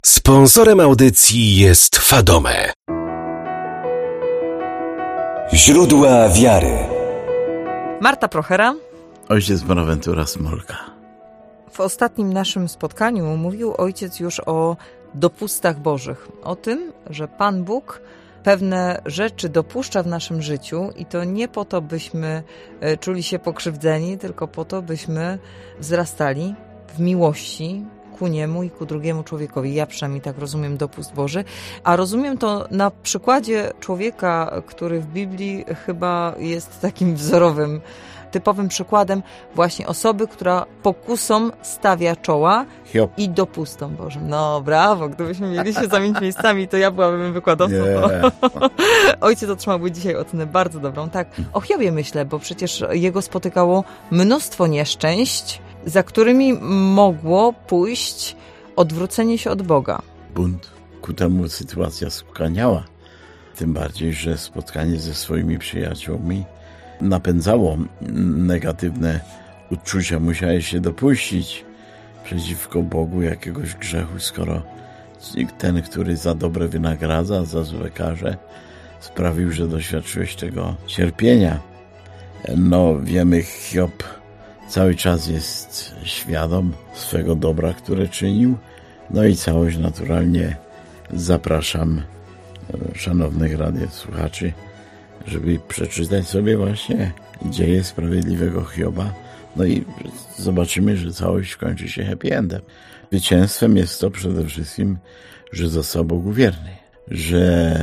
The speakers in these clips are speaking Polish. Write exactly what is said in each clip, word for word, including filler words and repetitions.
Sponsorem audycji jest Fadome. Źródła wiary. Marta Prochera. Ojciec Bonaventura Smolka. W ostatnim naszym spotkaniu mówił ojciec już o dopustach bożych. O tym, że Pan Bóg pewne rzeczy dopuszcza w naszym życiu i to nie po to, byśmy czuli się pokrzywdzeni, tylko po to, byśmy wzrastali w miłości ku Niemu i ku drugiemu człowiekowi. Ja przynajmniej tak rozumiem dopust Boży. A rozumiem to na przykładzie człowieka, który w Biblii chyba jest takim wzorowym, typowym przykładem właśnie osoby, która pokusom stawia czoła Hiob. I dopustom Bożym. No brawo, gdybyśmy mieli się zamienić miejscami, to ja byłabym wykładowcą. Nie. Ojciec otrzymałby dzisiaj ocenę bardzo dobrą. Tak, o Hiobie myślę, bo przecież jego spotykało mnóstwo nieszczęść, za którymi mogło pójść odwrócenie się od Boga. Bunt. Ku temu sytuacja skłaniała. Tym bardziej, że spotkanie ze swoimi przyjaciółmi napędzało negatywne uczucia. Musiałeś się dopuścić przeciwko Bogu jakiegoś grzechu, skoro ten, który za dobre wynagradza, za złe karze, sprawił, że doświadczyłeś tego cierpienia. No wiemy, Hiob cały czas jest świadom swego dobra, które czynił. No i całość naturalnie zapraszam szanownych radiosłuchaczy, żeby przeczytać sobie właśnie dzieje sprawiedliwego Hioba. No i zobaczymy, że całość kończy się happy endem. Zwycięstwem jest to przede wszystkim, że został Bogu wierny, że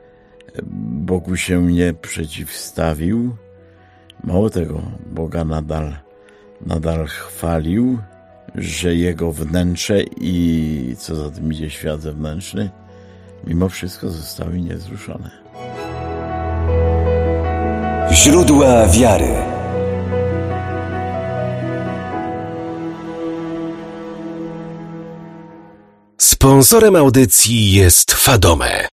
Bogu się nie przeciwstawił. Mało tego, Boga nadal, nadal chwalił, że jego wnętrze i co za tym idzie świat zewnętrzny, mimo wszystko zostały niezruszone. Źródła wiary. Sponsorem audycji jest Fadome.